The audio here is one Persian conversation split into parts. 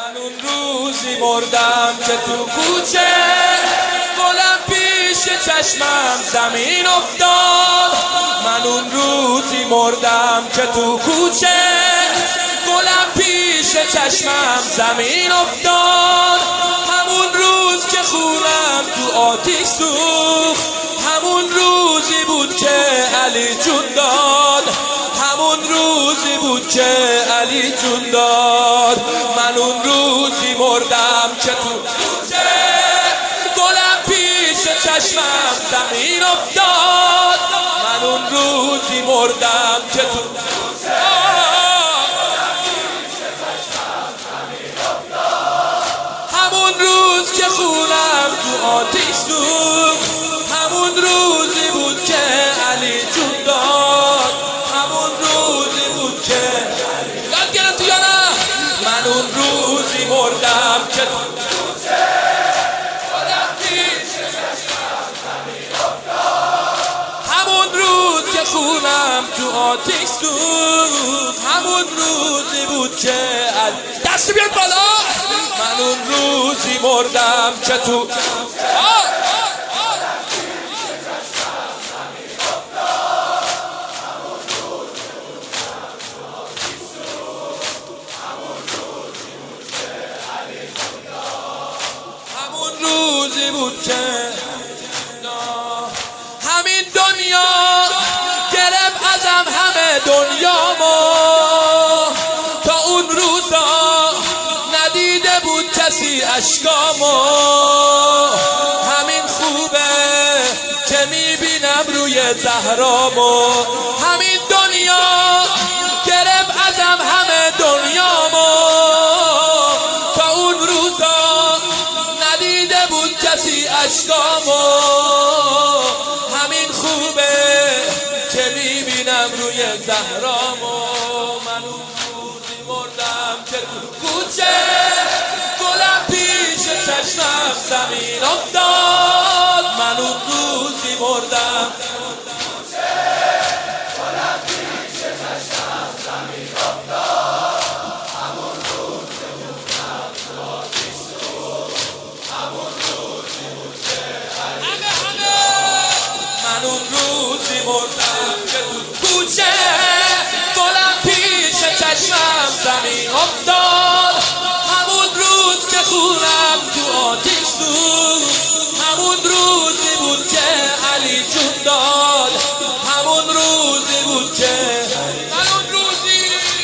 من اون روزی مردم که تو کوچه گلم پیش چشمم زمین افتاد. من اون روزی مردم که تو کوچه گلم پیش چشمم زمین افتاد. همون روز که خونم تو آتیش سوخت، همون روزی بود که علی جون داد، همون روزی بود که علی جون داد. من اون روزی مردم که تو کوچه گلم پیش چشمم زمین افتاد. من اون روزی مردم که تو کوچه همون روز که خونم تو آتیش سوخت، همون روزی بود که علی جون داد، همون روزی بود که یاد گرفت یا نه؟ من اون روزی مردم که تو کوچه گلم پیش چشمم زمین افتاد. همون روز که خونم تو آتیش سوخت، همون روزی بود که دست بیاد بالا. من اون روزی مردم که تو همون روزی بود که همین دنیا گرفت ازم همه دنیامو. تا اون روزا ندیده بود کسی اشکامو. همین خوبه که میبینم روی زهرامو. همین دنیا گرفت ازم همه دنیامو. تا اون روزا ندیده بود کسی اشکامو. همین خوبه که میبینم روی زهرامو. من اون روزی مردم که تو کوچه گلم پیش چشمم زمین افتاد. من اون روزی مردم گلم پیش چشمم زمین افتاد. همون روزی مردم تو آتیش سوخت، همون روزی بود که من اون روزی مردم که تو کوچه گلم پیش چشمم زمین افتاد. همون روز که خونم تو آتیش سوخت، همون روزی بود که علی جون داد، همون روزی بود که من اون روزی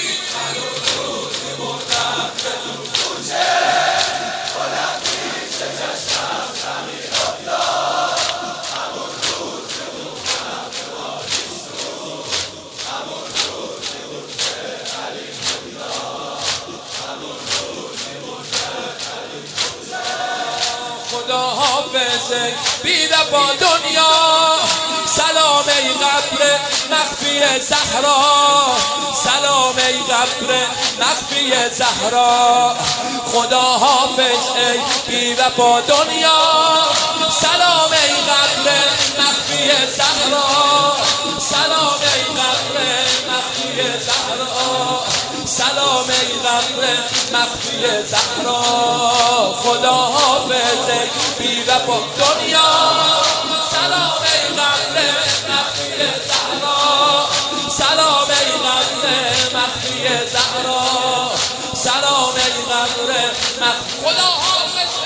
مردم که تو کوچه گلم پیش چشمم زمین افتاد. همون روزی مردم تو آتیش سوخت، همون روزی بود که علی جون داد، همون روزی بود که علی جون داد. خدا حافظ بی وفا دنیا، سلام ای قبر مخفی زهرا، سلام ای قبر مخفی زهرا. خدا حافظ ای بی وفا دنیا، سلام ای قبر مخفی زهرا، سلام ای قبر مخفی زهرا، سلام ای قبر مخفی زهرا. خدا حافظ ای بی وفا دنیا، سلام ای قبر مخفی زهرا، سلام ای قبر مخفی زهرا، سلام ای قبر مخفی. خدا حافظ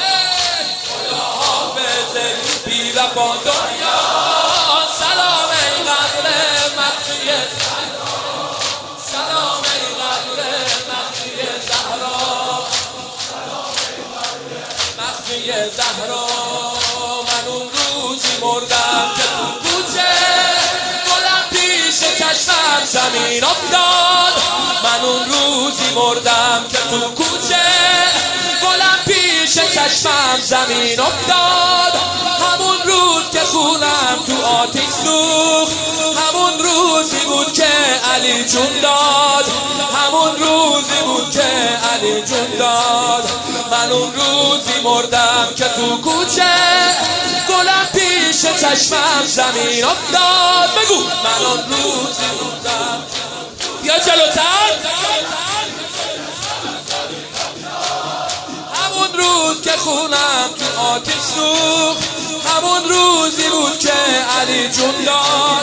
ای بی وفا دنیا، سلام ای قبر مخفی زهرا، سلام ای قبر مخفی زهرا، سلام ای قبر مخفی زهرا. من اون روزی مردم که تو کوچه گلم پیش چشمم زمین افتاد. من اون روزی مردم که تو کوچه گلم پیش چشمم زمین افتاد. همون روز که خونم تو آتیش سوخت، همون روزی بود که علی جون داد، همون روزی بود که علی جون داد. من اون روزی مردم که تو کوچه گلم پیش چشمم زمین افتاد. بگو من اون روزی مردم. بیا جلوتر. خونم تو آتش سوخت، همون روزی بود که علی جون داد.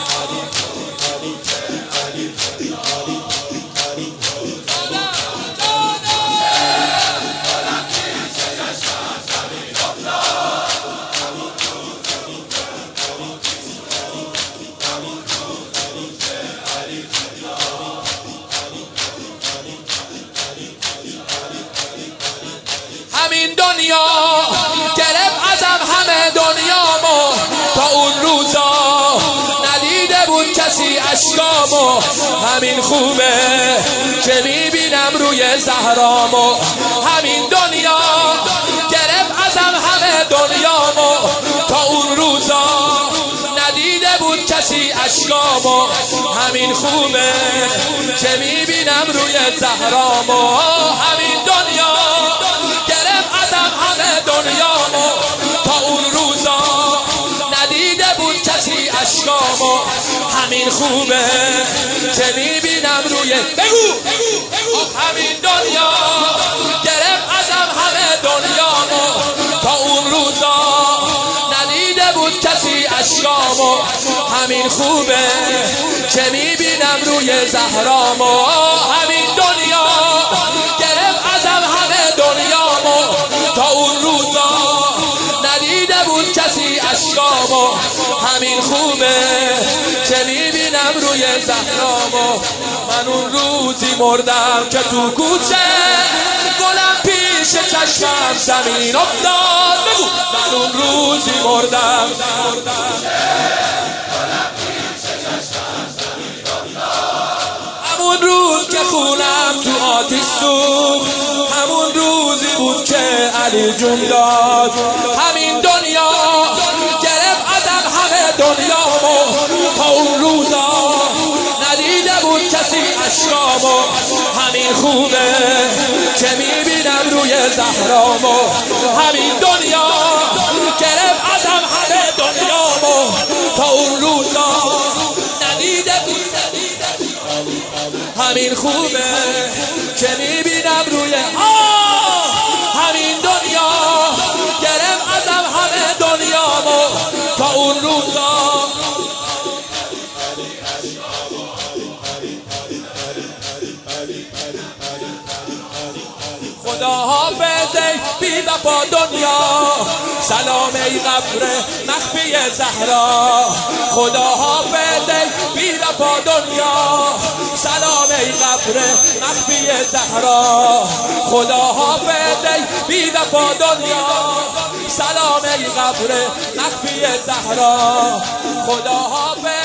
همین دنیا گرفت ازم همه دنیامو، تا اون روزا ندیده بود کسی اشکامو. همین خوبه که میبینم روی زهرامو. همین دنیا گرفت ازم همه دنیامو، تا اون روزا ندیده بود کسی اشکامو. همین خوبه که میبینم روی زهرامو. همین دنیا دنیامو، تا اون روزا ندیده بود کسی اشکامو. همین خوبه که میبینم روی همین دنیا گرفت ازم همه دنیامو، تا اون روزا ندیده بود کسی اشکامو. همین خوبه که میبینم روی زهرامو. همین دنیا گرفت ازم همه دنیامو، تا اون روزا ندیده بود کسی اشکامو. همین خوبه که میبینم روی زهرامو. من اون روزی مردم که تو کوچه گلم پیش چشمم زمین افتاد. بگو من اون روزی مردم همون روز که خونم تو آتش سوخت، همون روزی بود که علی جون داد. همین دنیا گرفت ازم همه دنیامو، تا اون روزا ندیده بود کسی اشکامو. همین خوبه که میبینم روی زهرامو. همین دنیا گرفت ازم همه دنیامو، تا اون روزا ندیده بود. همین خوبه که میبینم روی همین دنیا گرفت ازم همه دنیامو، تا اون روزا. خدا حافظ ای بی وفا دنیا، سلام ای قبر مخفی زهرا. خدا حافظ ای بی وفا دنیا، سلام ای قبر مخفی زهرا. خدا حافظ ای بی وفا دنیا، سلام ای قبر مخفی زهرا. خدا حافظ